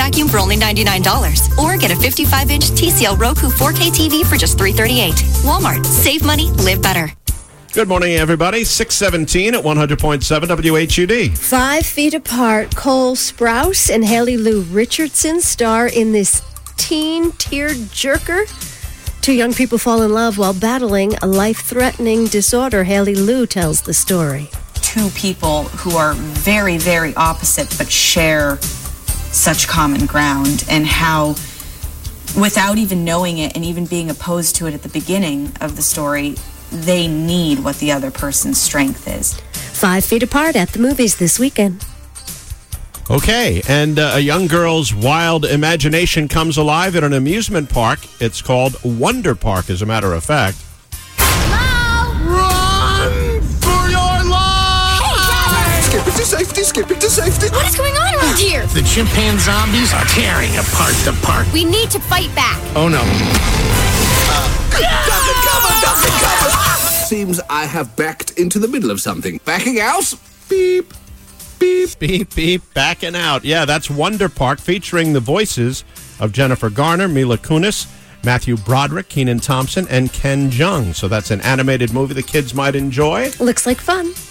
vacuum for only $99. Or get a 55-inch TCL Roku 4K TV for just $338. Walmart. Save money. Live better. Good morning, everybody. 617 at 100.7 WHUD. 5 feet apart, Cole Sprouse and Haley Lou Richardson star in this teen tear-jerker. 2 young people fall in love while battling a life-threatening disorder. Haley Lou tells the story. 2 people who are very, very opposite but share such common ground, and how, without even knowing it and even being opposed to it at the beginning of the story, they need what the other person's strength is. 5 feet apart at the movies this weekend. Okay, and a young girl's wild imagination comes alive at an amusement park. It's called Wonder Park, as a matter of fact. Run for your life! Skipping to safety, skipping to safety. What is going on around here? The chimpanzee zombies are tearing apart the park. We need to fight back. Oh no. Duck and cover! Seems I have backed into the middle of something. Backing out? Beep. Beep. Beep, beep, backing out. Yeah, that's Wonder Park, featuring the voices of Jennifer Garner, Mila Kunis, Matthew Broderick, Kenan Thompson, and Ken Jeong. So that's an animated movie the kids might enjoy. Looks like fun.